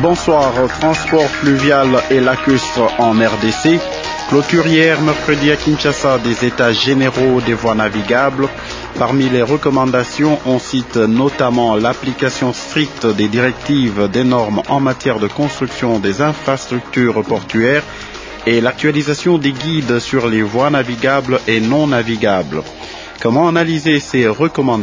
Bonsoir. Transport fluvial et lacustre en RDC. Clôture hier mercredi à Kinshasa des états généraux des voies navigables. Parmi les recommandations, on cite notamment l'application stricte des directives des normes en matière de construction des infrastructures portuaires et l'actualisation des guides sur les voies navigables et non navigables. Comment analyser ces recommandations ?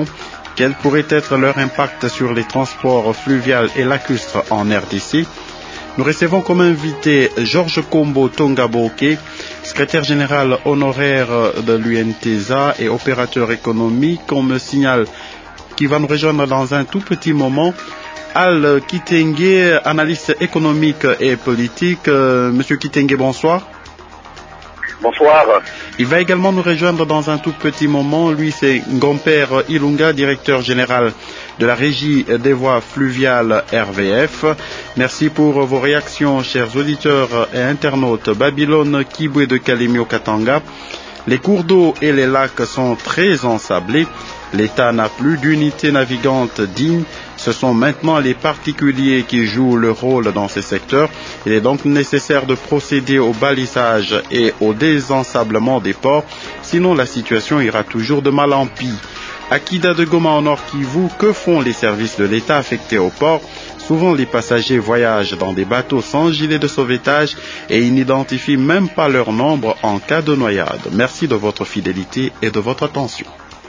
Quel pourrait être leur impact sur les transports fluvial et lacustres en RDC ? Nous recevons comme invité Georges Kombo Tongaboke, secrétaire général honoraire de l'UNTESA et opérateur économique. On me signale qu'il va nous rejoindre dans un tout petit moment. Al Kitenge, analyste économique et politique. Monsieur Kitenge, bonsoir. Bonsoir. Il va également nous rejoindre dans un tout petit moment. Lui, c'est Ngomper Ilunga, directeur général de la Régie des voies fluviales RVF. Merci pour vos réactions, chers auditeurs et internautes. Babylone, Kibwe de Kalemio Katanga. Les cours d'eau et les lacs sont très ensablés. L'État n'a plus d'unité navigante digne. Ce sont maintenant les particuliers qui jouent le rôle dans ces secteurs. Il est donc nécessaire de procéder au balisage et au désensablement des ports. Sinon, la situation ira toujours de mal en pis. À Kida de Goma en Nord Kivu, que font les services de l'État affectés au port ? Souvent, les passagers voyagent dans des bateaux sans gilet de sauvetage et ils n'identifient même pas leur nombre en cas de noyade. Merci de votre fidélité et de votre attention.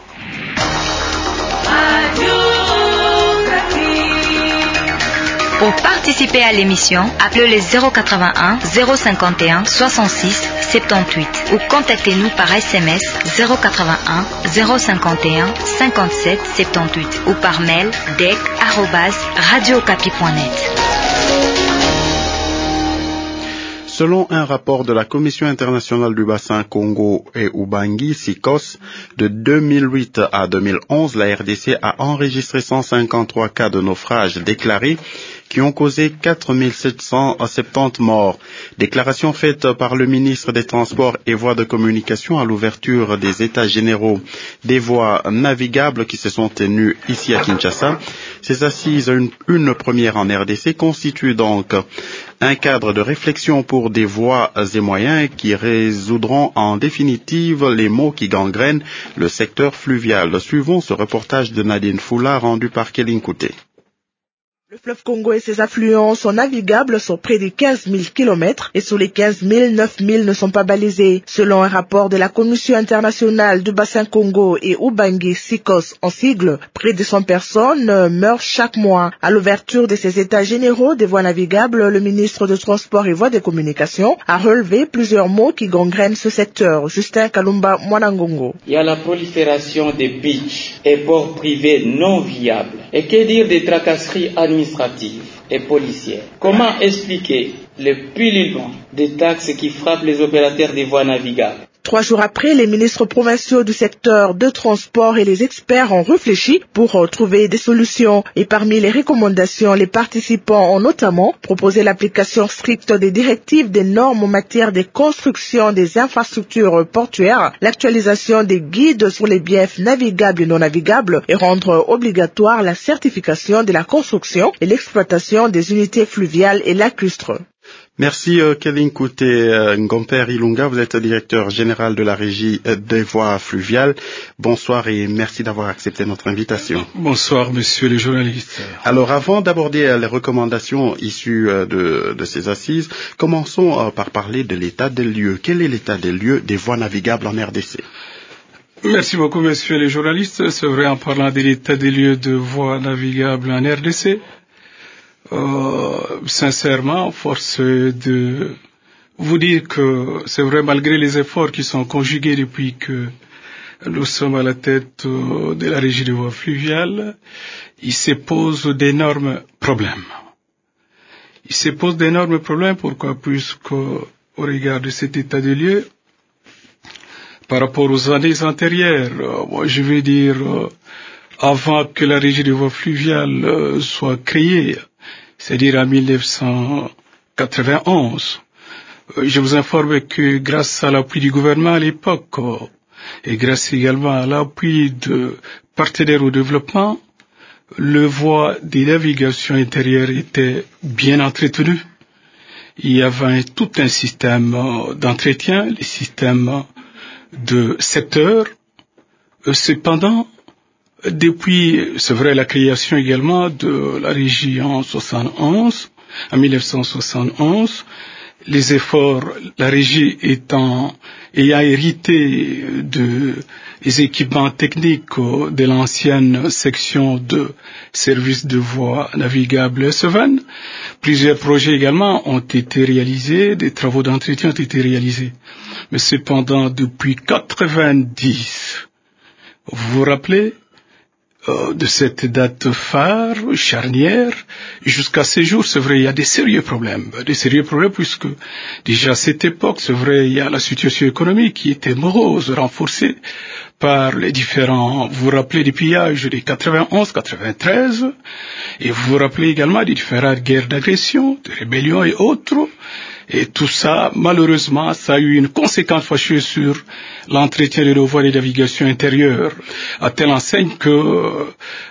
Pour participer à l'émission, appelez les 081 051 66 78 ou contactez-nous par SMS 081 051 57 78 ou par mail dec@radiocapi.net. Selon un rapport de la Commission internationale du bassin Congo et Ubangi, SICOS, de 2008 à 2011, la RDC a enregistré 153 cas de naufrage déclarés qui ont causé 4770 morts. Déclaration faite par le ministre des Transports et Voies de Communication à l'ouverture des États généraux des voies navigables qui se sont tenus ici à Kinshasa. Ces assises, une première en RDC, constituent donc un cadre de réflexion pour des voies et moyens qui résoudront en définitive les maux qui gangrènent le secteur fluvial. Suivons ce reportage de Nadine Foula rendu par Kéline Kouté. Le fleuve Congo et ses affluents sont navigables sur près de 15 000 km et sur les 15 000, 9 000 ne sont pas balisés. Selon un rapport de la Commission internationale du bassin Congo et Ubangi, SICOS en sigle, près de 100 personnes meurent chaque mois. À l'ouverture de ces états généraux des voies navigables, le ministre de Transport et Voies de Communication a relevé plusieurs maux qui gangrènent ce secteur. Justin Kalumba Mwanangongo. Il y a la prolifération des beaches et ports privés non viables. Et que dire des tracasseries administratives et policières? Comment expliquer le pullulement des taxes qui frappent les opérateurs des voies navigables? 3 jours après, les ministres provinciaux du secteur de transport et les experts ont réfléchi pour trouver des solutions. Et parmi les recommandations, les participants ont notamment proposé l'application stricte des directives des normes en matière de construction des infrastructures portuaires, l'actualisation des guides sur les biefs navigables et non navigables et rendre obligatoire la certification de la construction et l'exploitation des unités fluviales et lacustres. Merci Kevin Kouté. Ngomper Ilunga, vous êtes directeur général de la Régie des voies fluviales. Bonsoir et merci d'avoir accepté notre invitation. Bonsoir messieurs les journalistes. Alors avant d'aborder les recommandations issues de ces assises, commençons par parler de l'état des lieux. Quel est l'état des lieux des voies navigables en RDC? Merci beaucoup messieurs les journalistes. C'est vrai, en parlant de l'état des lieux de voies navigables en RDC, sincèrement, force de vous dire que c'est vrai, malgré les efforts qui sont conjugués depuis que nous sommes à la tête de la Régie des voies fluviales, il se pose d'énormes problèmes. Pourquoi? Puisqu'au regard de cet état de lieu, par rapport aux années antérieures, moi je vais dire, avant que la Régie des voies fluviales soit créée, c'est-à-dire en 1991. Je vous informe que grâce à l'appui du gouvernement à l'époque et grâce également à l'appui de partenaires au développement, le voie des navigations intérieures était bien entretenu. Il y avait tout un système d'entretien, les systèmes de secteurs. Cependant, depuis, c'est vrai, la création également de la régie en 1971, les efforts, la régie ayant hérité des équipements techniques de l'ancienne section de service de voies navigables SVN, plusieurs projets également ont été réalisés, des travaux d'entretien ont été réalisés. Mais cependant, depuis 90, vous vous rappelez de cette date phare, charnière, jusqu'à ces jours, c'est vrai, il y a des sérieux problèmes puisque déjà à cette époque, c'est vrai, il y a la situation économique qui était morose, renforcée par les différents, vous vous rappelez des pillages des 91, 93, et vous vous rappelez également des différentes guerres d'agression, de rébellions et autres. Et tout ça, malheureusement, ça a eu une conséquence fâcheuse sur l'entretien de nos voies de navigation intérieure, à telle enseigne que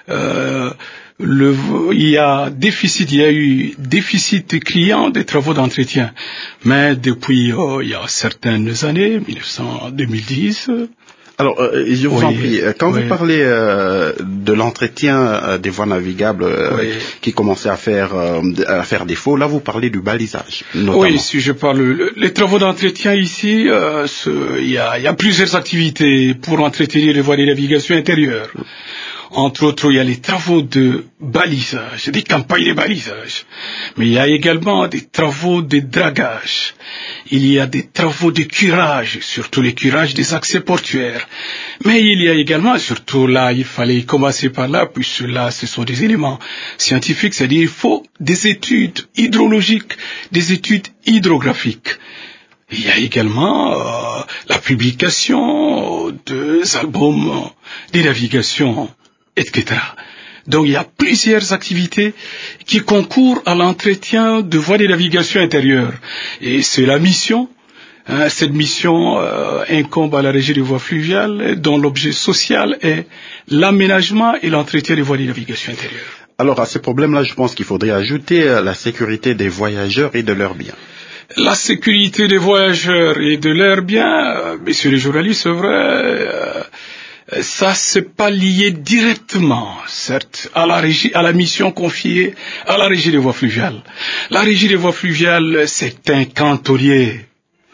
il y a eu déficit criant des travaux d'entretien. Mais depuis il y a certaines années, 2010. Alors, je vous en prie, quand vous parlez de l'entretien des voies navigables qui commençaient à faire défaut, là vous parlez du balisage, notamment. Oui, si je parle, les travaux d'entretien ici, il y a plusieurs activités pour entretenir les voies de navigation intérieures. Entre autres, il y a les travaux de balisage, des campagnes de balisage. Mais il y a également des travaux de dragage. Il y a des travaux de curage, surtout les curages des accès portuaires. Mais il y a également, surtout là, il fallait commencer par là, puisque là, ce sont des éléments scientifiques, c'est-à-dire il faut des études hydrologiques, des études hydrographiques. Il y a également la publication des albums de navigation, etc. Donc il y a plusieurs activités qui concourent à l'entretien de voies de navigation intérieure. Et c'est la mission. Cette mission incombe à la régie des voies fluviales, dont l'objet social est l'aménagement et l'entretien des voies de navigation intérieure. Alors à ce problème-là, je pense qu'il faudrait ajouter la sécurité des voyageurs et de leurs biens. La sécurité des voyageurs et de leurs biens, messieurs les journalistes, c'est vrai, ça c'est pas lié directement, certes, à la mission confiée à la régie des voies fluviales. La régie des voies fluviales, c'est un cantonnier.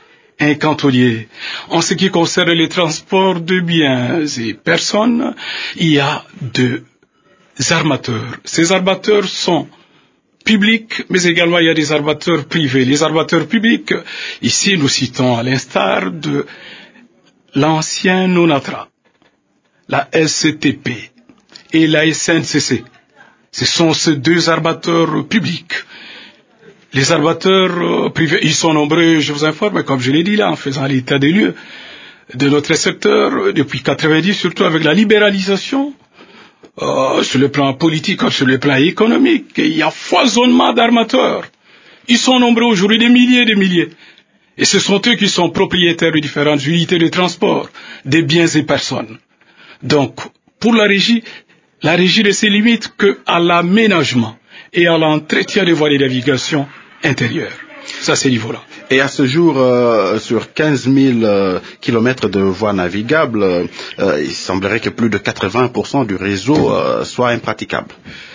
En ce qui concerne les transports de biens et personnes, il y a deux armateurs. Ces armateurs sont publics, mais également il y a des armateurs privés. Les armateurs publics, ici nous citons à l'instar de l'ancien NONATRA, la SCTP et la SNCC. Ce sont ces deux armateurs publics. Les armateurs privés, ils sont nombreux, je vous informe, comme je l'ai dit là, en faisant l'état des lieux de notre secteur depuis 90, surtout avec la libéralisation, sur le plan politique comme sur le plan économique. Il y a foisonnement d'armateurs. Ils sont nombreux aujourd'hui, des milliers. Et ce sont eux qui sont propriétaires de différentes unités de transport, des biens et personnes. Donc, pour la régie ne se limite qu'à l'aménagement et à l'entretien des voies de navigation intérieures. Ça, c'est niveau-là. Et à ce jour, sur 15 000 kilomètres de voies navigables, il semblerait que plus de 80% du réseau soit impraticable.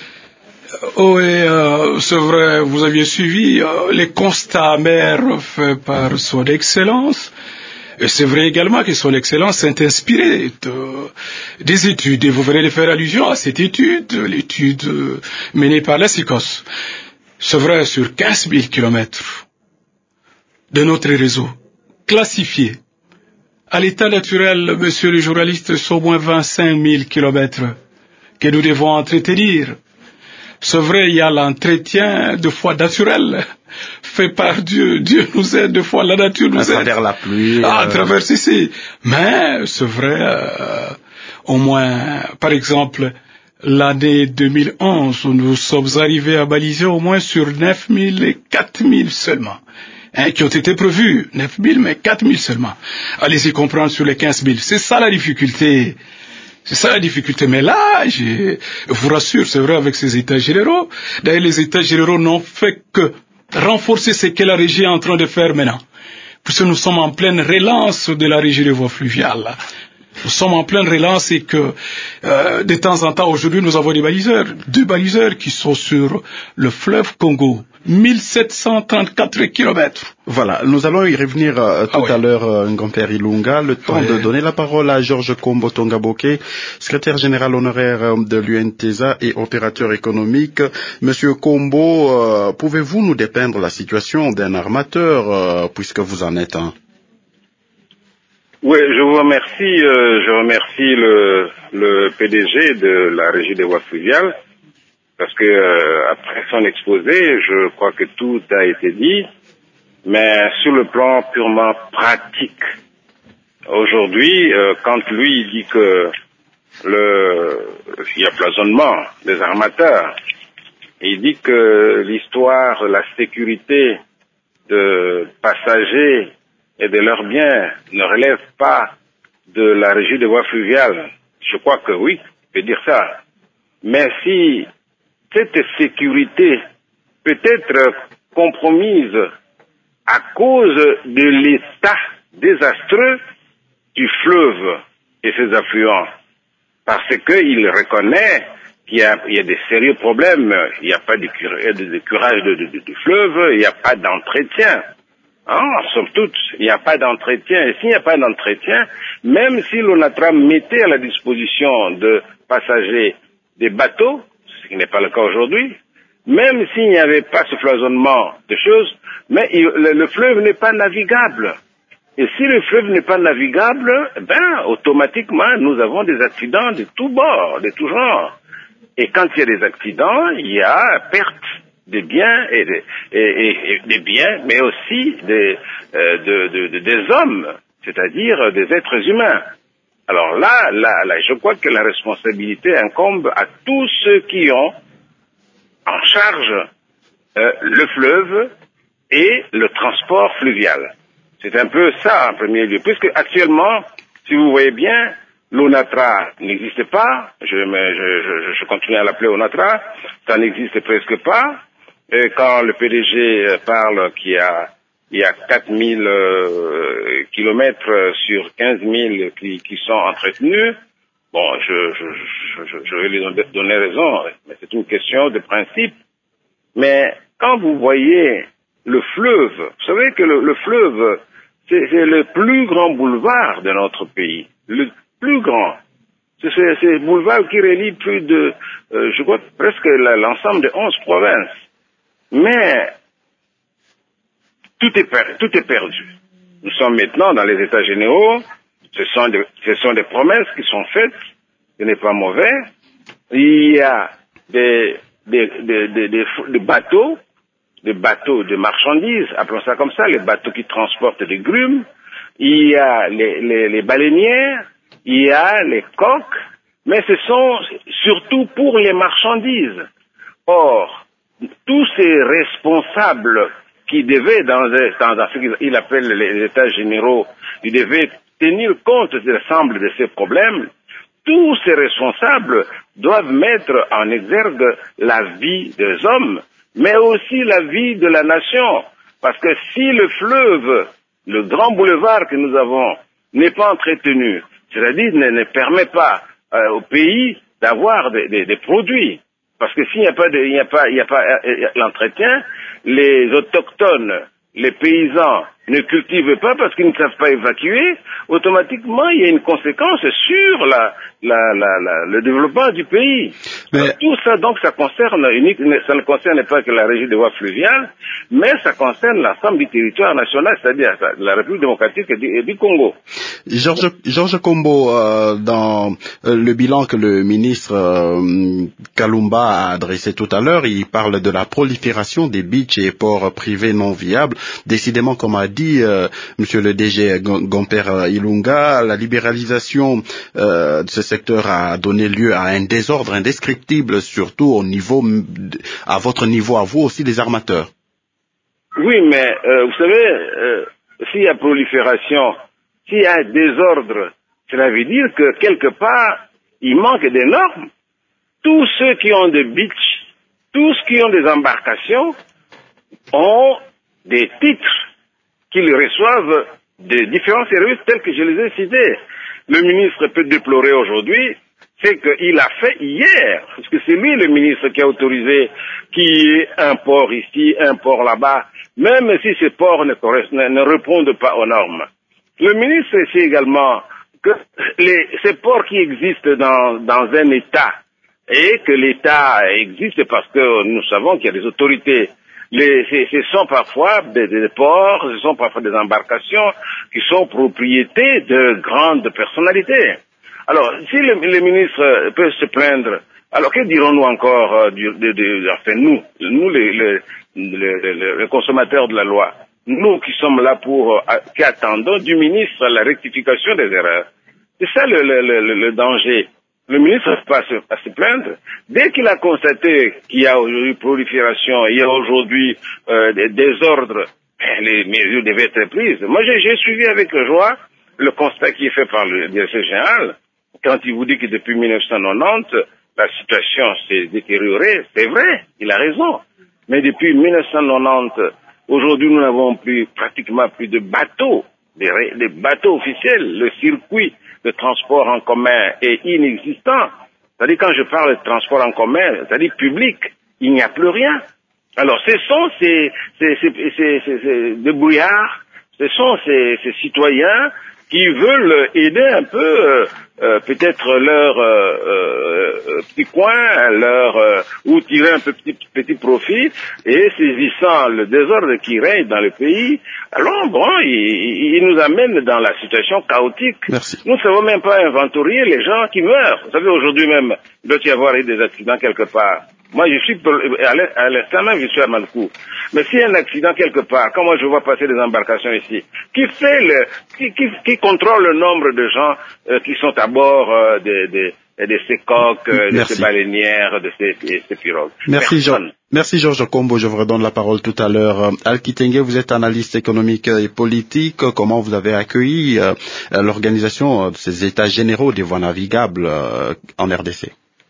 Oui, c'est vrai, vous aviez suivi les constats amers faits par son Excellence. Et c'est vrai également que son Excellence s'est inspiré des études. Et vous venez de faire allusion à cette étude, l'étude menée par la SICOS. C'est vrai, sur 15 000 kilomètres de notre réseau, classifié à l'état naturel, monsieur le journaliste, c'est au moins 25 000 kilomètres que nous devons entretenir. C'est vrai, il y a l'entretien de foi naturel fait par Dieu. Dieu nous aide, de fois la nature nous aide. À travers la pluie. À travers ceci. Mais c'est vrai, au moins, par exemple, l'année 2011, où nous sommes arrivés à baliser au moins sur 9 000 et 4 000 seulement. Qui ont été prévus, 9 000 mais 4 000 seulement. Allez-y comprendre sur les 15 000. C'est ça la difficulté. C'est ça la difficulté. Mais là, je vous rassure, c'est vrai avec ces états généraux. D'ailleurs, les états généraux n'ont fait que renforcer ce que la régie est en train de faire maintenant. Puisque nous sommes en pleine relance de la régie des voies fluviales. Nous sommes en pleine relance et que de temps en temps, aujourd'hui, nous avons deux baliseurs qui sont sur le fleuve Congo. 1734 kilomètres. Voilà, nous allons y revenir tout à l'heure, Ngomper Ilunga. Le temps de donner la parole à Georges Kombo Tongaboke, secrétaire général honoraire de l'UNTESA et opérateur économique. Monsieur Kombo, pouvez-vous nous dépeindre la situation d'un armateur, puisque vous en êtes un? Oui, je vous remercie. Je remercie le PDG de la Régie des voies fluviales parce que après son exposé, je crois que tout a été dit, mais sur le plan purement pratique, aujourd'hui, quand lui dit que il y a plafonnement des armateurs, il dit que l'histoire, la sécurité de passagers et de leurs biens ne relève pas de la régie des voies fluviales. Je crois que oui, on peut dire ça. Mais si cette sécurité peut être compromise à cause de l'état désastreux du fleuve et ses affluents, parce qu'il reconnaît qu'il y a des sérieux problèmes, il n'y a pas de curage du fleuve, il n'y a pas d'entretien. En somme toute, il n'y a pas d'entretien. Et s'il n'y a pas d'entretien, même si l'ONATRA mettait à la disposition de passagers des bateaux, ce qui n'est pas le cas aujourd'hui, même s'il n'y avait pas ce foisonnement de choses, mais le fleuve n'est pas navigable. Et si le fleuve n'est pas navigable, automatiquement, nous avons des accidents de tous bords, de tout genre. Et quand il y a des accidents, il y a perte des biens et des biens, mais aussi des hommes, c'est-à-dire des êtres humains. Alors là, je crois que la responsabilité incombe à tous ceux qui ont en charge le fleuve et le transport fluvial. C'est un peu ça en premier lieu, puisque actuellement, si vous voyez bien, l'ONATRA n'existe pas, je continue à l'appeler ONATRA, ça n'existe presque pas. Et quand le PDG parle qu'il y a 4000 kilomètres sur 15 000 qui sont entretenus, bon, je vais lui donner raison, mais c'est une question de principe. Mais quand vous voyez le fleuve, vous savez que le fleuve, c'est le plus grand boulevard de notre pays, le plus grand. C'est le boulevard qui relie plus de, je crois, presque l'ensemble de 11 provinces. Mais tout est perdu. Nous sommes maintenant dans les états généraux. Ce sont des promesses qui sont faites. Ce n'est pas mauvais. Il y a des bateaux, de marchandises, appelons ça comme ça, les bateaux qui transportent des grumes. Il y a les baleinières, il y a les coques, mais ce sont surtout pour les marchandises. Or, tous ces responsables qui devaient, dans ce qu'il appelle les états généraux, ils devaient tenir compte de l'ensemble de ces problèmes. Tous ces responsables doivent mettre en exergue la vie des hommes, mais aussi la vie de la nation. Parce que si le fleuve, le grand boulevard que nous avons, n'est pas entretenu, c'est-à-dire ne permet pas au pays d'avoir des produits, parce que s'il n'y a pas l'entretien, les autochtones, les paysans ne cultivent pas parce qu'ils ne savent pas évacuer, automatiquement il y a une conséquence sur le développement du pays. Mais tout ça, donc, ça ne concerne pas que la régie des voies fluviales, mais ça concerne l'ensemble du territoire national, c'est-à-dire la République démocratique du Congo. Georges Kombo, dans le bilan que le ministre Kalumba a adressé tout à l'heure, il parle de la prolifération des beaches et ports privés non viables. Décidément, comme a dit Monsieur le DG Ngomper Ilunga, la libéralisation de ce secteur a donné lieu à un désordre indescriptible, surtout à votre niveau, à vous aussi, les armateurs. Oui, mais vous savez, s'il y a prolifération, s'il y a un désordre, cela veut dire que quelque part, il manque des normes. Tous ceux qui ont des beach, tous qui ont des embarcations, ont des titres qu'ils reçoivent de différents services tels que je les ai cités. Le ministre peut déplorer aujourd'hui ce qu'il a fait hier, parce que c'est lui le ministre qui a autorisé qu'il y ait un port ici, un port là-bas, même si ces ports ne répondent pas aux normes. Le ministre sait également que ces ports qui existent dans un État, et que l'État existe parce que nous savons qu'il y a des autorités. Ce sont parfois des ports, ce sont parfois des embarcations qui sont propriétés de grandes personnalités. Alors, si le ministre peut se plaindre, alors que dirons-nous encore enfin nous les consommateurs de la loi, nous qui sommes là qui attendons du ministre la rectification des erreurs. C'est ça le danger. Le ministre n'a pas à se plaindre. Dès qu'il a constaté qu'il y a aujourd'hui prolifération, il y a aujourd'hui des désordres, les mesures devaient être prises. Moi, j'ai suivi avec joie le constat qui est fait par le directeur général. Quand il vous dit que depuis 1990, la situation s'est détériorée, c'est vrai, il a raison. Mais depuis 1990, aujourd'hui, nous n'avons pratiquement plus de bateaux, des bateaux officiels. Le circuit de transport en commun est inexistant. C'est-à-dire, quand je parle de transport en commun, c'est-à-dire public, il n'y a plus rien. Alors, ce sont ces débrouillards, ce sont ces citoyens qui veulent aider un peu, peut-être leur petit coin, ou tirer un petit profit, et saisissant le désordre qui règne dans le pays, alors bon, ils nous amènent dans la situation chaotique. Merci. Nous ne savons même pas inventorier les gens qui meurent. Vous savez, aujourd'hui même, il doit y avoir eu des accidents quelque part. Moi, je suis, à l'instant même, je suis à Malkou. Mais s'il y a un accident quelque part, quand moi je vois passer des embarcations ici, qui contrôle le nombre de gens qui sont à bord de ces coques, de ces baleinières, de ces pirogues? Merci Georges Kombo, je vous redonne la parole tout à l'heure. Al-Kitenge, vous êtes analyste économique et politique. Comment vous avez accueilli l'organisation de ces états généraux des voies navigables en RDC?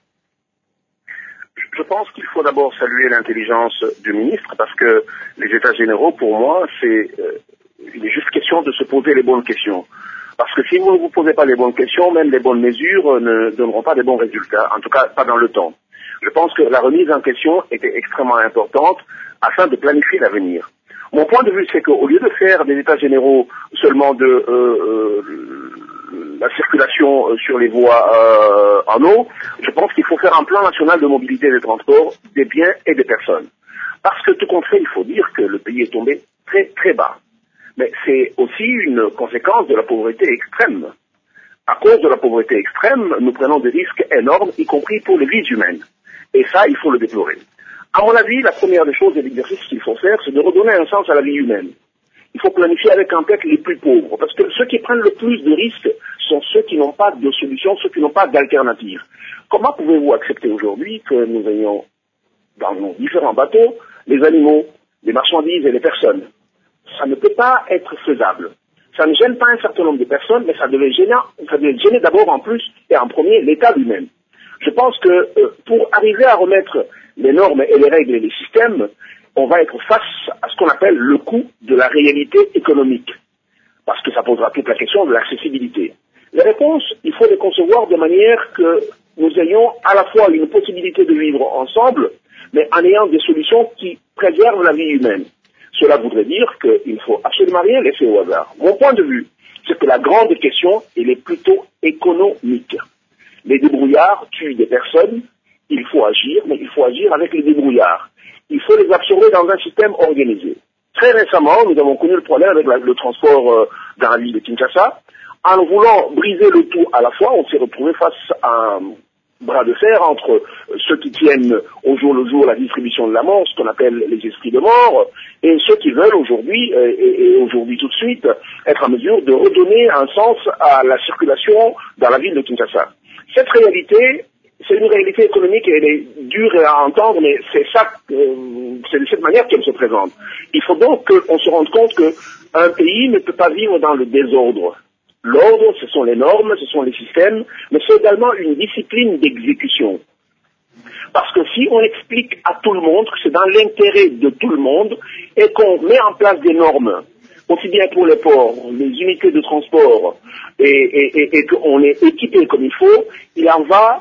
Je pense qu'il faut d'abord saluer l'intelligence du ministre parce que les états généraux, pour moi, il est juste question de se poser les bonnes questions. Parce que si vous ne vous posez pas les bonnes questions, même les bonnes mesures ne donneront pas de bons résultats, en tout cas pas dans le temps. Je pense que la remise en question était extrêmement importante afin de planifier l'avenir. Mon point de vue, c'est qu'au lieu de faire des états généraux seulement de la circulation sur les voies en eau, je pense qu'il faut faire un plan national de mobilité des transports, des biens et des personnes. Parce que tout compte fait, il faut dire que le pays est tombé très très bas. Mais c'est aussi une conséquence de la pauvreté extrême. À cause de la pauvreté extrême, nous prenons des risques énormes, y compris pour les vies humaines. Et ça, il faut le déplorer. À mon avis, la première des choses et l'exercice qu'il faut faire, c'est de redonner un sens à la vie humaine. Il faut planifier avec en tête les plus pauvres, parce que ceux qui prennent le plus de risques sont ceux qui n'ont pas de solution, ceux qui n'ont pas d'alternative. Comment pouvez-vous accepter aujourd'hui que nous ayons dans nos différents bateaux les animaux, les marchandises et les personnes? Ça ne peut pas être faisable. Ça ne gêne pas un certain nombre de personnes, mais ça devait gêner d'abord en plus et en premier l'État lui-même. Je pense que pour arriver à remettre les normes et les règles et les systèmes, on va être face à ce qu'on appelle le coût de la réalité économique, parce que ça posera toute la question de l'accessibilité. Les réponses, il faut les concevoir de manière que nous ayons à la fois une possibilité de vivre ensemble, mais en ayant des solutions qui préservent la vie humaine. Cela voudrait dire qu'il ne faut absolument rien laisser au hasard. Mon point de vue, c'est que la grande question, elle est plutôt économique. Les débrouillards tuent des personnes, il faut agir, mais il faut agir avec les débrouillards. Il faut les absorber dans un système organisé. Très récemment, nous avons connu le problème avec le transport dans la ville de Kinshasa. En voulant briser le tout à la fois, on s'est retrouvé face à un bras de fer entre ceux qui tiennent au jour le jour la distribution de la mort, ce qu'on appelle les esprits de mort, et ceux qui veulent aujourd'hui, et aujourd'hui tout de suite, être en mesure de redonner un sens à la circulation dans la ville de Kinshasa. Cette réalité, c'est une réalité économique et elle est dure à entendre, mais c'est ça, c'est de cette manière qu'elle se présente. Il faut donc qu'on se rende compte qu'un pays ne peut pas vivre dans le désordre. l'ordre, ce sont les normes, ce sont les systèmes, mais c'est également une discipline d'exécution. Parce que si on explique à tout le monde que c'est dans l'intérêt de tout le monde et qu'on met en place des normes, aussi bien pour les ports, les unités de transport, et qu'on est équipé comme il faut, il en va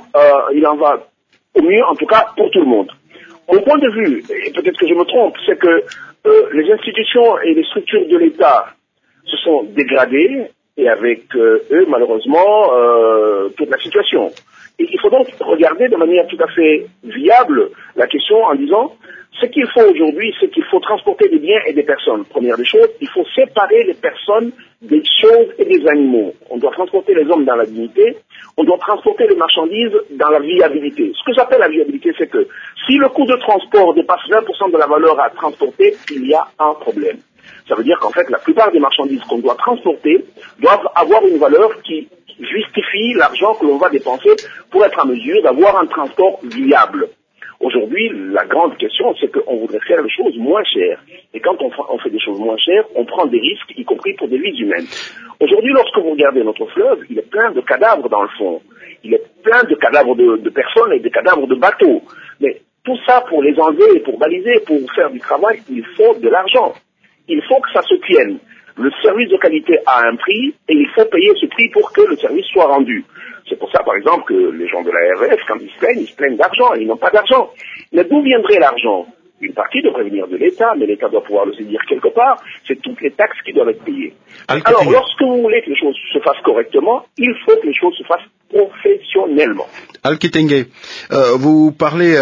au mieux, en tout cas, pour tout le monde. Mon point de vue, et peut-être que je me trompe, c'est que les institutions et les structures de l'État se sont dégradées, et avec eux, malheureusement, toute la situation. Et il faut donc regarder de manière tout à fait viable la question en disant, ce qu'il faut aujourd'hui, c'est qu'il faut transporter des biens et des personnes. Première des choses, il faut séparer les personnes des choses et des animaux. On doit transporter les hommes dans la dignité, on doit transporter les marchandises dans la viabilité. Ce que j'appelle la viabilité, c'est que si le coût de transport dépasse 20% de la valeur à transporter, il y a un problème. Ça veut dire qu'en fait, la plupart des marchandises qu'on doit transporter doivent avoir une valeur qui justifie l'argent que l'on va dépenser pour être en mesure d'avoir un transport viable. Aujourd'hui, la grande question, c'est qu'on voudrait faire les choses moins chères. Et quand on fait des choses moins chères, on prend des risques, y compris pour des vies humaines. Aujourd'hui, lorsque vous regardez notre fleuve, il est plein de cadavres dans le fond. Il est plein de cadavres de personnes et de cadavres de bateaux. Mais tout ça, pour les enlever, pour baliser, pour faire du travail, il faut de l'argent. Il faut que ça se tienne. Le service de qualité a un prix et il faut payer ce prix pour que le service soit rendu. C'est pour ça, par exemple, que les gens de la RF, quand ils se plaignent d'argent, ils n'ont pas d'argent. Mais d'où viendrait l'argent? Une partie devrait venir de l'État, mais l'État doit pouvoir le saisir quelque part. C'est toutes les taxes qui doivent être payées. Alors, lorsque vous voulez que les choses se fassent correctement, il faut que les choses se fassent professionnellement. Al-Kitenge, vous parlez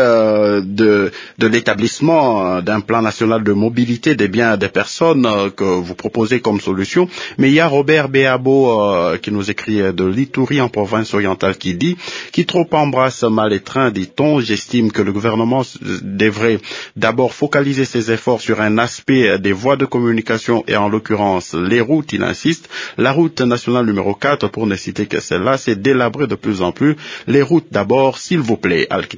de l'établissement d'un plan national de mobilité des biens et des personnes que vous proposez comme solution, mais il y a Robert Béabo qui nous écrit de l'Ituri en province orientale qui dit « Qui trop embrasse mal les trains, dit-on, j'estime que le gouvernement devrait d'abord focaliser ses efforts sur un aspect des voies de communication et en l'occurrence les routes, il insiste. La route nationale numéro 4, pour ne citer que celle-là, c'est délabré de plus en plus. Les routes d'abord, s'il vous plaît, Al-Kitenge. »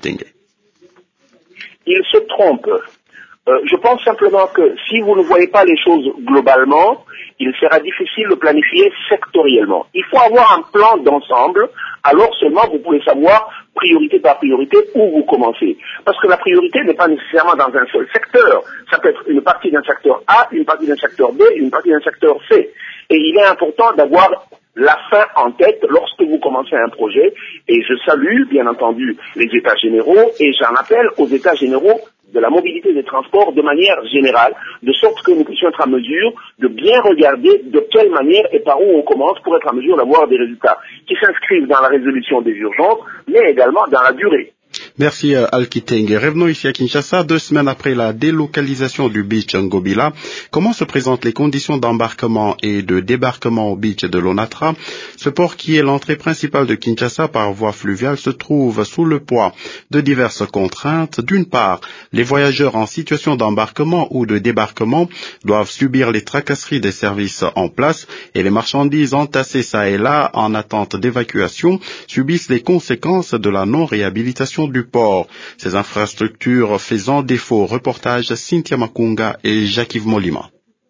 Il se trompe. Je pense simplement que si vous ne voyez pas les choses globalement, il sera difficile de planifier sectoriellement. Il faut avoir un plan d'ensemble, alors seulement vous pouvez savoir priorité par priorité où vous commencez. Parce que la priorité n'est pas nécessairement dans un seul secteur. Ça peut être une partie d'un secteur A, une partie d'un secteur B, une partie d'un secteur C. Et il est important d'avoir la fin en tête lorsque vous commencez un projet. Et je salue, bien entendu, les États généraux et j'en appelle aux États généraux de la mobilité des transports de manière générale, de sorte que nous puissions être en mesure de bien regarder de quelle manière et par où on commence pour être en mesure d'avoir des résultats qui s'inscrivent dans la résolution des urgences, mais également dans la durée. Merci Al-Kitenge. Revenons ici à Kinshasa, 2 semaines après la délocalisation du beach Ngobila. Comment se présentent les conditions d'embarquement et de débarquement au beach de l'Onatra? Ce port qui est l'entrée principale de Kinshasa par voie fluviale se trouve sous le poids de diverses contraintes. D'une part, les voyageurs en situation d'embarquement ou de débarquement doivent subir les tracasseries des services en place et les marchandises entassées ça et là en attente d'évacuation subissent les conséquences de la non-réhabilitation du port. Ces infrastructures faisant défaut. Reportage Cynthia Makunga et Jacques-Yves Molima.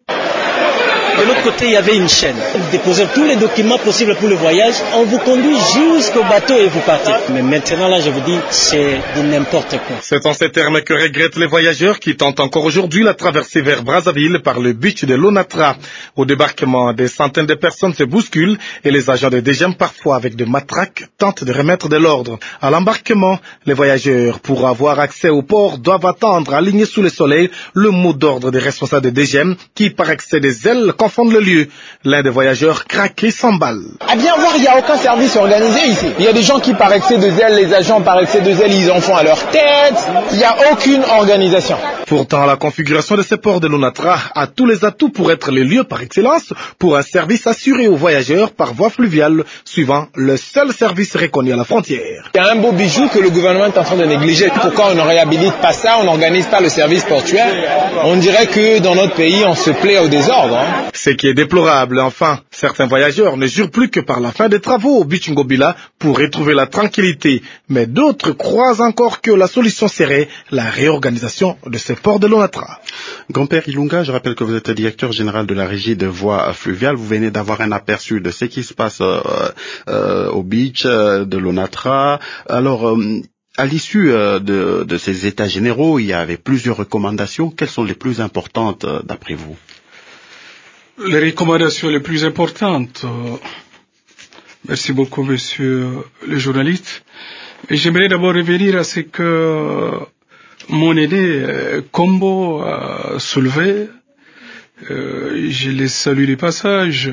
De l'autre côté, il y avait une chaîne. Vous déposez tous les documents possibles pour le voyage. On vous conduit jusqu'au bateau et vous partez. Mais maintenant, là, je vous dis, c'est de n'importe quoi. C'est en ces termes que regrettent les voyageurs qui tentent encore aujourd'hui la traversée vers Brazzaville par le beach de l'Onatra. Au débarquement, des centaines de personnes se bousculent et les agents de DGM, parfois avec des matraques, tentent de remettre de l'ordre. À l'embarquement, les voyageurs, pour avoir accès au port, doivent attendre, alignés sous le soleil, le mot d'ordre des responsables de DGM qui, par excès des ailes, confondent le lieu. L'un des voyageurs craque et s'emballe. À bien voir, il n'y a aucun service organisé ici. Il y a des gens qui, par excès de zèle, les agents par excès de zèle, ils en font à leur tête. Il n'y a aucune organisation. Pourtant, la configuration de ces ports de l'Onatra a tous les atouts pour être le lieu par excellence pour un service assuré aux voyageurs par voie fluviale, suivant le seul service reconnu à la frontière. Il y a un beau bijou que le gouvernement est en train de négliger. Pourquoi on ne réhabilite pas ça, on n'organise pas le service portuaire? On dirait que dans notre pays, on se plaît au désordre. ce qui est déplorable. Enfin, certains voyageurs ne jurent plus que par la fin des travaux au beach Ngobila pour retrouver la tranquillité. Mais d'autres croient encore que la solution serait la réorganisation de ces ports de l'Onatra. Grand-père Ilunga, je rappelle que vous êtes directeur général de la régie des voies fluviales. Vous venez d'avoir un aperçu de ce qui se passe au beach de l'Onatra. Alors, à l'issue de ces états généraux, il y avait plusieurs recommandations. Quelles sont les plus importantes d'après vous? Les recommandations les plus importantes. Merci beaucoup, monsieur le journaliste. Et j'aimerais d'abord revenir à ce que mon aîné Kombo a soulevé. Je les salue du passage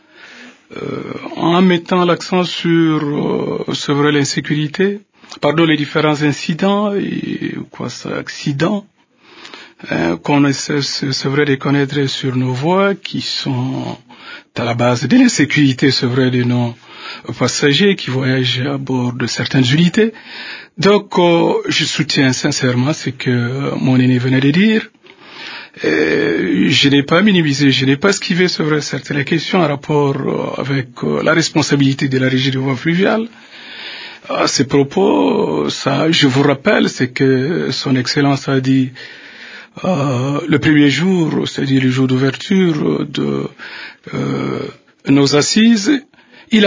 en mettant l'accent sur c'est vrai l'insécurité, les différents incidents et accidents qu'on essaie, c'est vrai, de connaître sur nos voies qui sont à la base de l'insécurité, c'est vrai, de nos passagers qui voyagent à bord de certaines unités. Donc, je soutiens sincèrement ce que mon aîné venait de dire. Je n'ai pas minimisé, je n'ai pas esquivé, c'est vrai, certaines questions en rapport avec la responsabilité de la régie des voies fluviales. À ces propos, ça, je vous rappelle, c'est que son Excellence a dit le premier jour, c'est-à-dire le jour d'ouverture de nos assises, il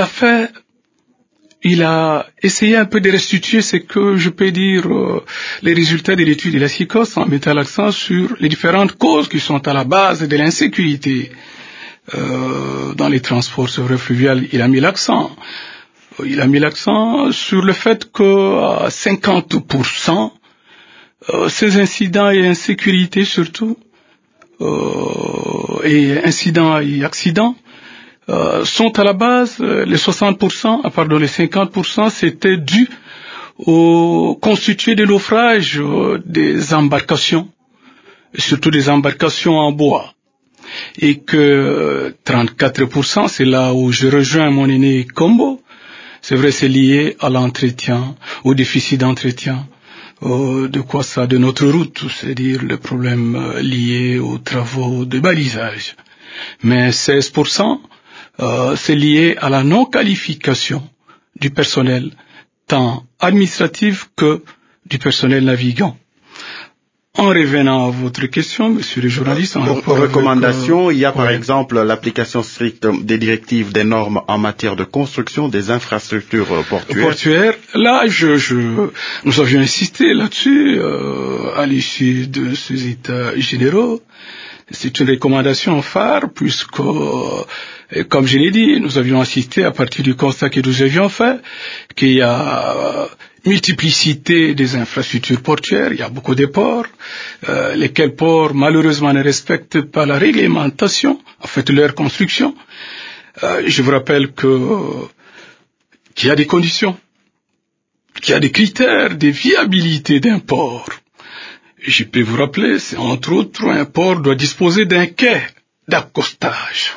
a essayé un peu de restituer ce que je peux dire les résultats de l'étude de la SICOS en mettant l'accent sur les différentes causes qui sont à la base de l'insécurité dans les transports fluviaux. Il a mis l'accent sur le fait que 50% ces incidents et insécurité surtout, et incidents et accidents, sont à la base, les 60%, les 50%, c'était dû au constitué de naufrage des embarcations, surtout des embarcations en bois. Et que 34%, c'est là où je rejoins mon aîné Kombo, c'est vrai, c'est lié à l'entretien, au déficit d'entretien. De notre route, c'est-à-dire le problème lié aux travaux de balisage. Mais 16%, c'est lié à la non-qualification du personnel, tant administratif que du personnel navigant. En revenant à votre question, monsieur le journaliste, en rapport avec recommandations, il y a par exemple l'application stricte des directives, des normes en matière de construction des infrastructures portuaires. Là, nous avions insisté là-dessus à l'issue de ces états généraux. C'est une recommandation phare puisque, comme je l'ai dit, nous avions insisté à partir du constat que nous avions fait qu'il y a multiplicité des infrastructures portuaires, il y a beaucoup de ports, lesquels ports malheureusement ne respectent pas la réglementation, en fait leur construction. Je vous rappelle qu'il y a des conditions, qu'il y a des critères de viabilité d'un port. Je peux vous rappeler, c'est entre autres un port doit disposer d'un quai d'accostage.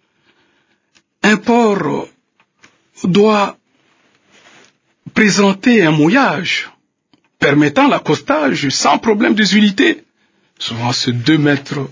Un port doit présenter un mouillage permettant l'accostage sans problème des unités. Souvent c'est 2 mètres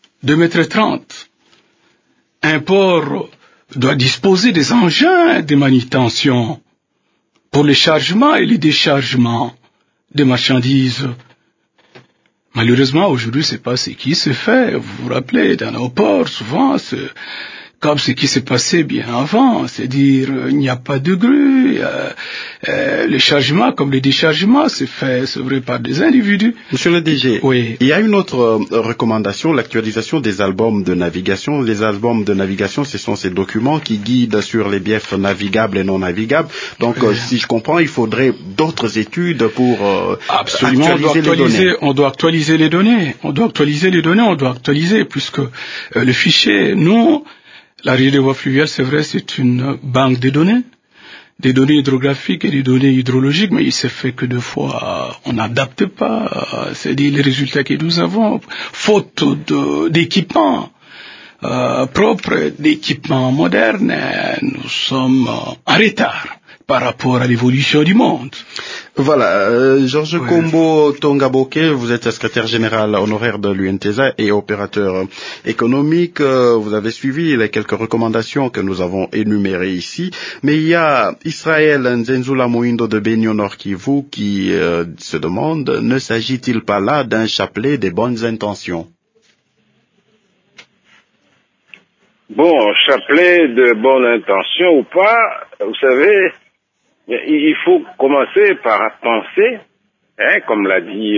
30. Un port doit disposer des engins de manutention pour les chargements et les déchargements des marchandises. Malheureusement, aujourd'hui, c'est pas ce qui se fait. Vous vous rappelez, dans nos ports, souvent, c'est comme ce qui s'est passé bien avant, c'est-à-dire il n'y a pas de grue, les chargements comme les déchargements, c'est fait, c'est vrai, par des individus. Monsieur le DG, oui. Il y a une autre recommandation, l'actualisation des albums de navigation. Les albums de navigation, ce sont ces documents qui guident sur les biefs navigables et non navigables. Donc, si je comprends, il faudrait d'autres études pour absolument, on doit actualiser les données. On doit actualiser, puisque le fichier, nous, la régie des voies fluviales, c'est vrai, c'est une banque de données hydrographiques et des données hydrologiques, mais il s'est fait que deux fois, on n'adapte pas, c'est-à-dire les résultats que nous avons, faute d'équipements propres, d'équipements modernes, nous sommes en retard par rapport à l'évolution du monde. Voilà, Georges Kombo Tongaboke, vous êtes secrétaire général honoraire de l'UNTESA et opérateur économique. Vous avez suivi les quelques recommandations que nous avons énumérées ici. Mais il y a Israël Nzenzula Moindo de Benio Nord Kivu qui se demande, ne s'agit-il pas là d'un chapelet des bonnes intentions? Bon, chapelet de bonnes intentions ou pas, vous savez, il faut commencer par penser, comme l'a dit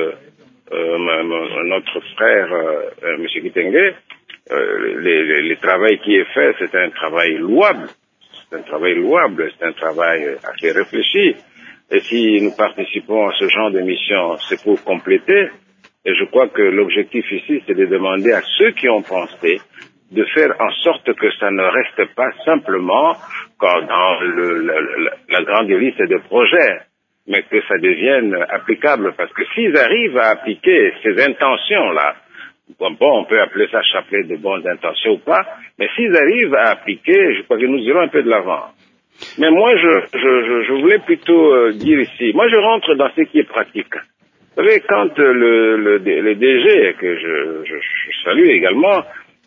notre frère, M. Kitenge, le travail qui est fait, c'est un travail louable. C'est un travail louable, c'est un travail assez réfléchi. Et si nous participons à ce genre de mission, c'est pour compléter. Et je crois que l'objectif ici, c'est de demander à ceux qui ont pensé de faire en sorte que ça ne reste pas simplement comme dans la grande liste de projets, mais que ça devienne applicable. Parce que s'ils arrivent à appliquer ces intentions-là, bon, on peut appeler ça chapelet de bonnes intentions ou pas, mais s'ils arrivent à appliquer, je crois que nous irons un peu de l'avant. Mais moi, je voulais plutôt dire ici, moi je rentre dans ce qui est pratique. Vous savez, quand le DG, que je salue également,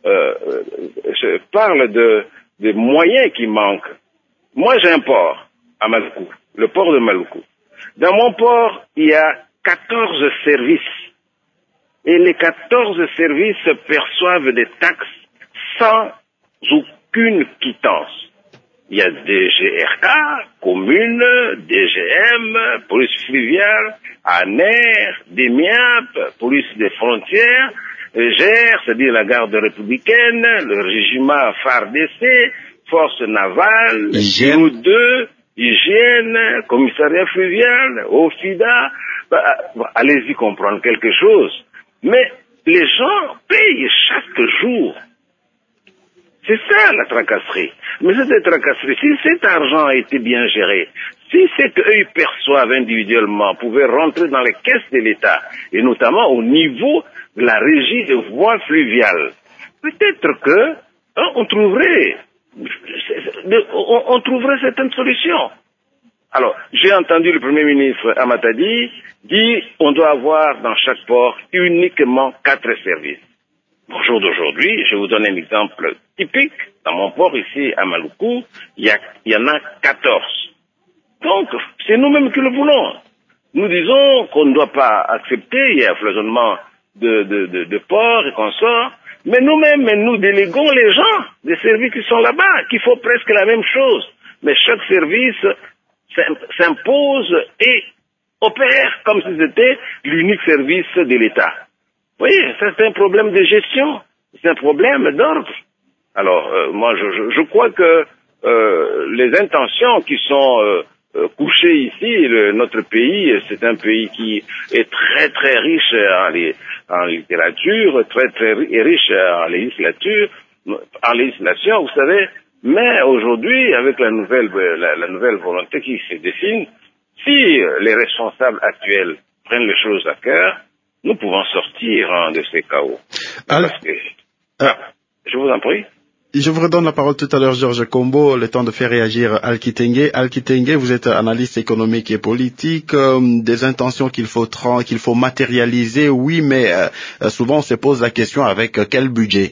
parle des moyens qui manquent. Moi, j'ai un port à Maluku, le port de Maluku. Dans mon port, il y a 14 services. Et les 14 services perçoivent des taxes sans aucune quittance. Il y a des GRK, communes, DGM, police fluviale, ANER, DEMIAP, police des frontières, GER, c'est-à-dire la garde républicaine, le régiment FARDC, force navale, Giro 2, hygiène, commissariat fluvial, OFIDA. Allez-y comprendre quelque chose. Mais les gens payent chaque jour. C'est ça la tracasserie. Mais cette tracasserie, si cet argent a été bien géré, si ce qu'eux perçoivent individuellement pouvait rentrer dans les caisses de l'État, et notamment au niveau de la régie des voies fluviales, peut-être que on trouverait certaines solutions. Alors, j'ai entendu le Premier ministre Amatadi dire qu'on doit avoir dans chaque port uniquement 4 services. Au jour d'aujourd'hui, je vous donne un exemple typique. Dans mon port ici à Maluku, il y en a 14. Donc, c'est nous-mêmes qui le voulons. Nous disons qu'on ne doit pas accepter, il y a un foisonnement de ports et consorts, mais nous-mêmes, nous déléguons les gens des services qui sont là-bas, qui font presque la même chose. Mais chaque service s'impose et opère comme si c'était l'unique service de l'État. Oui, c'est un problème de gestion, c'est un problème d'ordre. Alors, moi, je crois que les intentions qui sont couchées ici, notre pays, c'est un pays qui est très très riche en littérature, très très riche en législation, vous savez. Mais aujourd'hui, avec la nouvelle volonté qui se dessine, si les responsables actuels prennent les choses à cœur, nous pouvons sortir de ces chaos. Alors, je vous en prie. Je vous redonne la parole tout à l'heure, Georges Kombo, le temps de faire réagir Al Kitenge. Al Kitenge, vous êtes analyste économique et politique, des intentions qu'il faut matérialiser, oui, mais souvent on se pose la question avec quel budget?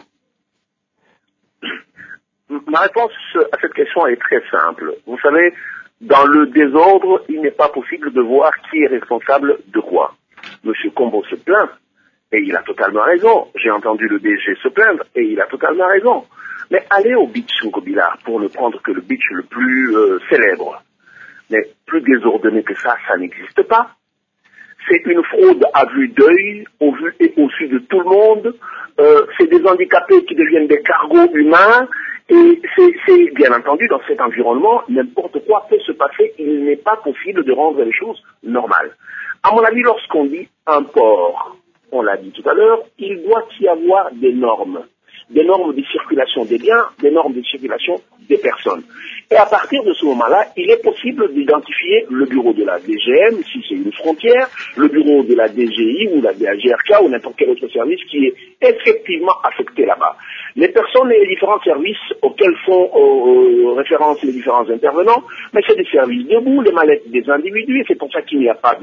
Ma réponse à cette question est très simple. Vous savez, dans le désordre, il n'est pas possible de voir qui est responsable de quoi. Monsieur Kombo se plaint, et il a totalement raison. J'ai entendu le DG se plaindre, et il a totalement raison. Mais allez au beach Ngobila, pour ne prendre que le beach le plus célèbre. Mais plus désordonné que ça n'existe pas. C'est une fraude à vue d'œil, au vu et au su de tout le monde. C'est des handicapés qui deviennent des cargos humains. Et c'est bien entendu, dans cet environnement, n'importe quoi peut se passer. Il n'est pas possible de rendre les choses normales. À mon avis, lorsqu'on dit un port, on l'a dit tout à l'heure, il doit y avoir des normes de circulation des biens, des normes de circulation des personnes. Et à partir de ce moment-là, il est possible d'identifier le bureau de la DGM, si c'est une frontière, le bureau de la DGI ou la DGRK ou n'importe quel autre service qui est effectivement affecté là-bas. Les personnes et les différents services auxquels font référence les différents intervenants, mais c'est des services debout, les mallettes des individus, et c'est pour ça qu'il n'y a pas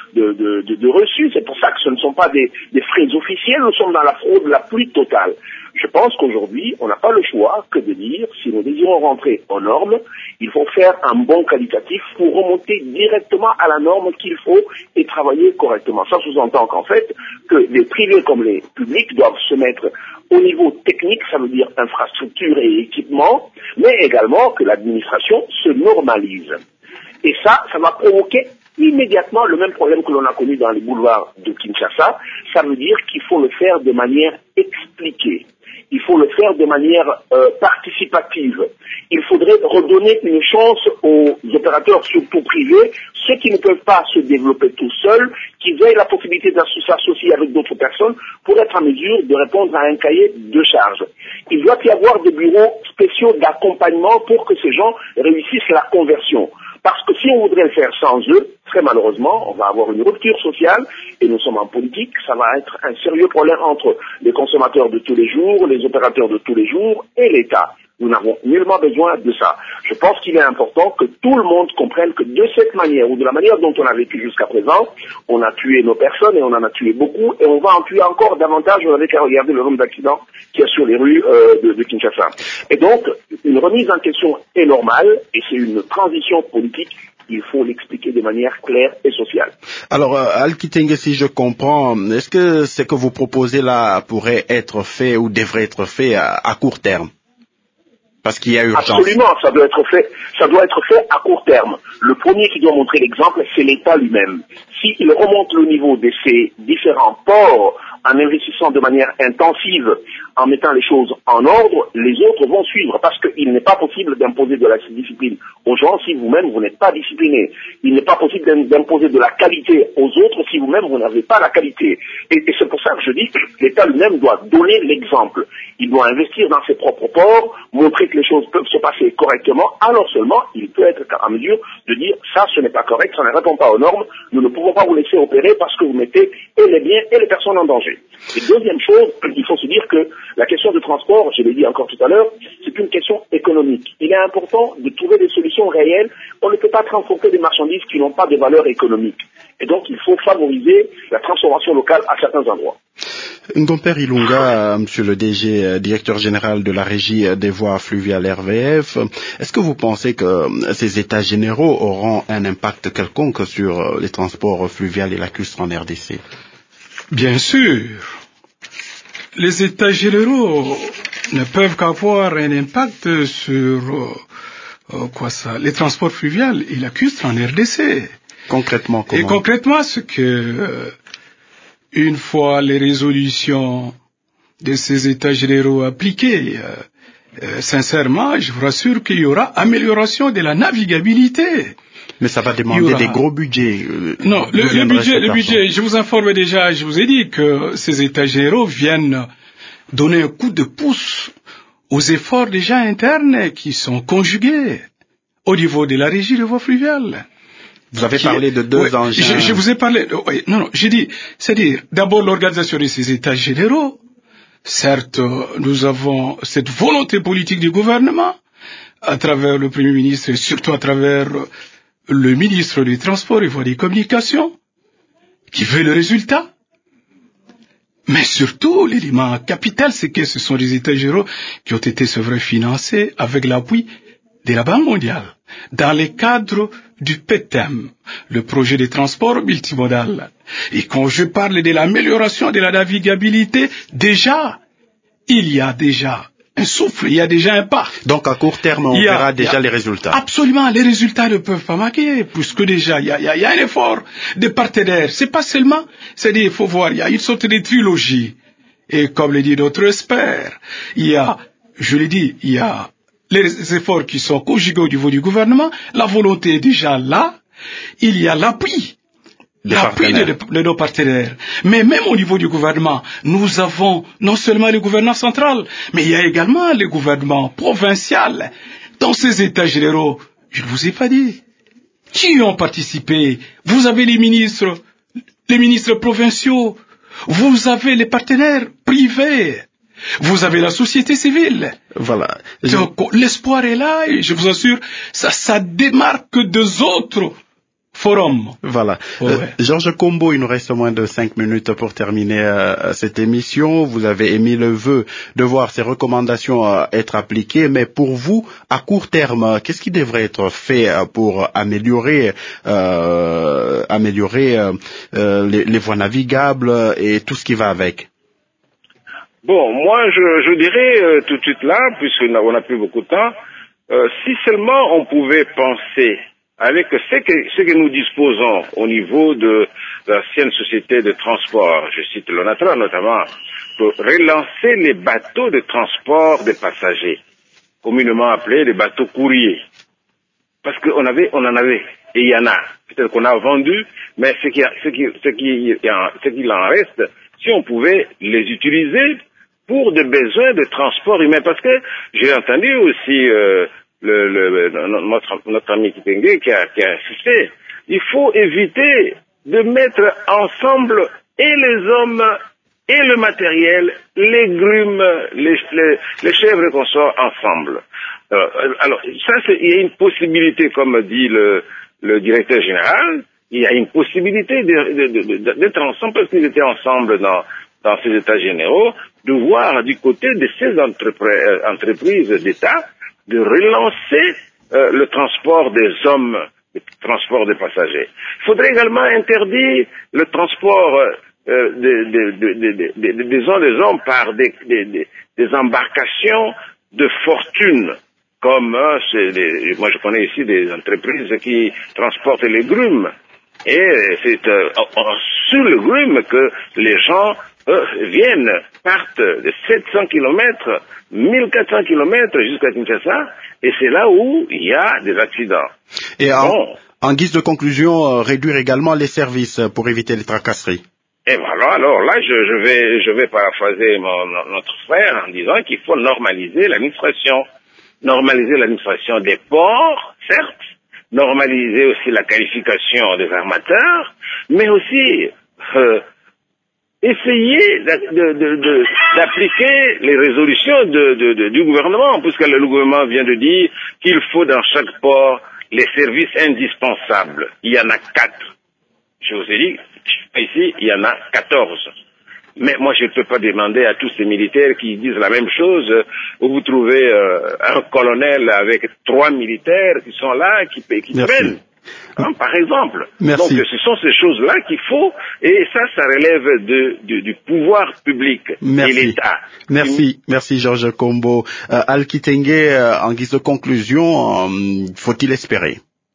de reçus, c'est pour ça que ce ne sont pas des frais officiels, nous sommes dans la fraude la plus totale. Je pense qu'aujourd'hui, on n'a pas le choix que de dire, si nous désirons rentrer aux normes, il faut faire un bon qualitatif pour remonter directement à la norme qu'il faut et travailler correctement. Ça sous-entend qu'en fait, que les privés comme les publics doivent se mettre au niveau technique, ça veut dire infrastructure et équipement, mais également que l'administration se normalise. Et ça va provoquer immédiatement le même problème que l'on a connu dans les boulevards de Kinshasa. Ça veut dire qu'il faut le faire de manière expliquée. Il faut le faire de manière participative. Il faudrait redonner une chance aux opérateurs, surtout privés, ceux qui ne peuvent pas se développer tout seuls, qui aient la possibilité de s'associer avec d'autres personnes pour être en mesure de répondre à un cahier de charges. Il doit y avoir des bureaux spéciaux d'accompagnement pour que ces gens réussissent la conversion. Parce que si on voudrait le faire sans eux, très malheureusement, on va avoir une rupture sociale, et nous sommes en politique, ça va être un sérieux problème entre les consommateurs de tous les jours, les opérateurs de tous les jours et l'État. Nous n'avons nullement besoin de ça. Je pense qu'il est important que tout le monde comprenne que de cette manière, ou de la manière dont on a vécu jusqu'à présent, on a tué nos personnes, et on en a tué beaucoup, et on va en tuer encore davantage. On avait qu'à regarder le nombre d'accidents qu'il y a sur les rues de Kinshasa. Et donc, une remise en question est normale, et c'est une transition politique. Il faut l'expliquer de manière claire et sociale. Alors, Al-Kitenge, si je comprends, est-ce que ce que vous proposez là pourrait être fait ou devrait être fait à court terme? Parce qu'il y a urgence. Absolument, ça doit être fait à court terme. Le premier qui doit montrer l'exemple, c'est l'État lui-même. S'il remonte le niveau de ces différents ports en investissant de manière intensive, en mettant les choses en ordre, les autres vont suivre, parce qu'il n'est pas possible d'imposer de la discipline aux gens si vous-même vous n'êtes pas discipliné. Il n'est pas possible d'imposer de la qualité aux autres si vous-même vous n'avez pas la qualité. Et c'est pour ça que je dis que l'État lui-même doit donner l'exemple. Il doit investir dans ses propres ports, montrer que les choses peuvent se passer correctement, alors seulement il peut être en mesure de dire ça ce n'est pas correct, ça ne répond pas aux normes, nous ne pouvons pas vous laisser opérer parce que vous mettez et les biens et les personnes en danger. Et deuxième chose, il faut se dire que la question du transport, je l'ai dit encore tout à l'heure, c'est une question économique. Il est important de trouver des solutions réelles. On ne peut pas transporter des marchandises qui n'ont pas de valeur économique. Et donc il faut favoriser la transformation locale à certains endroits. Ngomper Ilunga, monsieur le DG, directeur général de la Régie des voies fluviales RVF, est-ce que vous pensez que ces états généraux auront un impact quelconque sur les transports fluviales et lacustres en RDC? Bien sûr. Les états généraux ne peuvent qu'avoir un impact sur les transports fluviales et lacustres en RDC. Concrètement, comment? Et concrètement, ce que une fois les résolutions de ces états généraux appliquées, sincèrement, je vous rassure qu'il y aura amélioration de la navigabilité. Mais ça va demander des gros budgets. Non, le budget, je vous informe déjà, je vous ai dit que ces états généraux viennent donner un coup de pouce aux efforts déjà internes qui sont conjugués au niveau de la régie des voies fluviales. Vous avez parlé de deux engins. Je vous ai parlé. J'ai dit, c'est-à-dire, d'abord l'organisation de ces états généraux. Certes, nous avons cette volonté politique du gouvernement, à travers le Premier ministre et surtout à travers le ministre des Transports et Voies des Communications, qui veut le résultat. Mais surtout, l'élément capital, c'est que ce sont des états généraux qui ont été, c'est vrai, financés avec l'appui de la Banque mondiale, dans le cadre du PETEM, le projet de transport multimodal. Et quand je parle de l'amélioration de la navigabilité, il y a déjà un souffle, il y a déjà un pas. Donc à court terme, on verra déjà les résultats. Absolument, les résultats ne peuvent pas manquer, puisque déjà il y a un effort des partenaires. C'est pas seulement, c'est-à-dire il faut voir, il y a une sorte de trilogie. Et comme le dit notre expert, il y a les efforts qui sont conjugués au niveau du gouvernement, la volonté est déjà là, il y a l'appui de nos partenaires. Mais même au niveau du gouvernement, nous avons non seulement le gouvernement central, mais il y a également le gouvernement provincial. Dans ces états généraux, je ne vous ai pas dit. Qui ont participé? Vous avez les ministres provinciaux, vous avez les partenaires privés, vous avez la société civile. Voilà. Donc, l'espoir est là et je vous assure, ça démarque des autres forums. Voilà. Ouais. Georges Kombo, il nous reste moins de 5 minutes pour terminer cette émission. Vous avez émis le vœu de voir ces recommandations être appliquées, mais pour vous, à court terme, qu'est-ce qui devrait être fait pour améliorer les voies navigables et tout ce qui va avec? Bon, moi, je dirais tout de suite là, puisqu'on n'a plus beaucoup de temps, si seulement on pouvait penser avec ce que nous disposons au niveau de l'ancienne société de transport, je cite l'ONATRA notamment, pour relancer les bateaux de transport des passagers, communément appelés les bateaux courriers. Parce qu'on en avait, et il y en a. Peut-être qu'on a vendu, mais ce qu'il en reste, si on pouvait les utiliser pour des besoins de transport humain. Parce que j'ai entendu aussi notre ami Kitenge qui a insisté. Il faut éviter de mettre ensemble et les hommes et le matériel, les grumes, les chèvres qu'on sort ensemble. Alors ça, il y a une possibilité, comme dit le directeur général, il y a une possibilité d'être ensemble, parce qu'ils étaient ensemble dans ces états généraux, de voir du côté de ces entreprises d'État de relancer le transport des hommes, le transport des passagers. Il faudrait également interdire le transport des hommes par des embarcations de fortune, comme moi je connais ici des entreprises qui transportent les grumes. Et c'est sur le grume que les gens partent de 700 km, 1400 km jusqu'à Kinshasa, et c'est là où il y a des accidents. Et en guise de conclusion, réduire également les services pour éviter les tracasseries. Et voilà, alors là, je vais paraphraser notre frère en disant qu'il faut normaliser l'administration. Normaliser l'administration des ports, certes, normaliser aussi la qualification des armateurs, mais aussi essayer d'appliquer les résolutions du gouvernement, puisque le gouvernement vient de dire qu'il faut dans chaque port les services indispensables. Il y en a 4. Je vous ai dit, ici, il y en a 14. Mais moi, je ne peux pas demander à tous ces militaires qui disent la même chose, où vous trouvez un colonel avec 3 militaires qui sont là, qui prennent. Hein, par exemple. Merci. Donc ce sont ces choses-là qu'il faut, et ça relève du pouvoir public et l'État. Merci Georges Kombo. Al Kitenge, en guise de conclusion, faut-il espérer?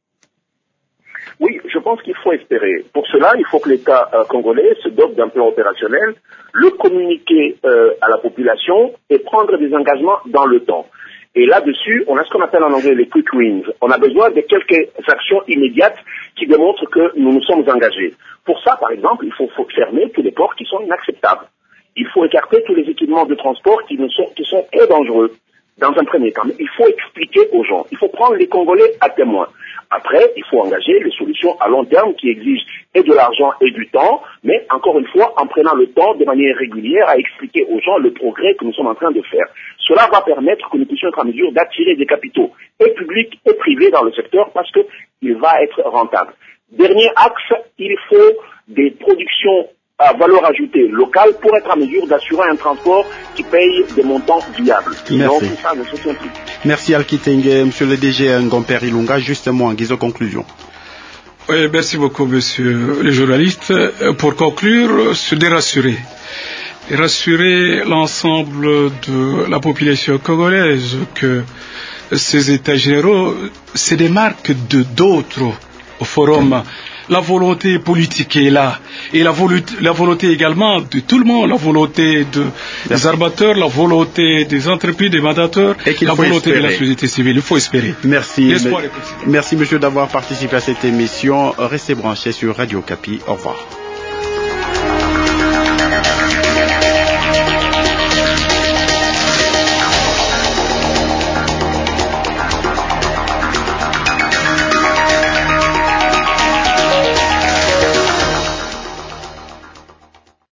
Oui, je pense qu'il faut espérer. Pour cela, il faut que l'État congolais se dote d'un plan opérationnel, le communiquer à la population et prendre des engagements dans le temps. Et là-dessus, on a ce qu'on appelle en anglais les quick wins. On a besoin de quelques actions immédiates qui démontrent que nous nous sommes engagés. Pour ça, par exemple, il faut fermer tous les ports qui sont inacceptables. Il faut écarter tous les équipements de transport qui sont très dangereux. Dans un premier temps, il faut expliquer aux gens. Il faut prendre les Congolais à témoin. Après, il faut engager les solutions à long terme qui exigent et de l'argent et du temps, mais encore une fois, en prenant le temps de manière régulière à expliquer aux gens le progrès que nous sommes en train de faire. Cela va permettre que nous puissions être en mesure d'attirer des capitaux, et publics et privés dans le secteur, parce qu'il va être rentable. Dernier axe, il faut des productions à valeur ajoutée locale pour être en mesure d'assurer un transport qui paye des montants viables. Donc, ça ne se tient plus. Merci Al Kitenge. Monsieur le DG Ngomper Ilunga, justement en guise de conclusion. Oui, merci beaucoup, monsieur le journaliste. Pour conclure, se rassurer. Rassurer l'ensemble de la population congolaise que ces états généraux se démarquent d'autres forums. La volonté politique est là, et la volonté également de tout le monde, la volonté des armateurs, la volonté des entreprises, des mandateurs, la volonté de la société civile. Il faut espérer. Merci. Merci monsieur d'avoir participé à cette émission. Restez branchés sur Radio Kapi. Au revoir.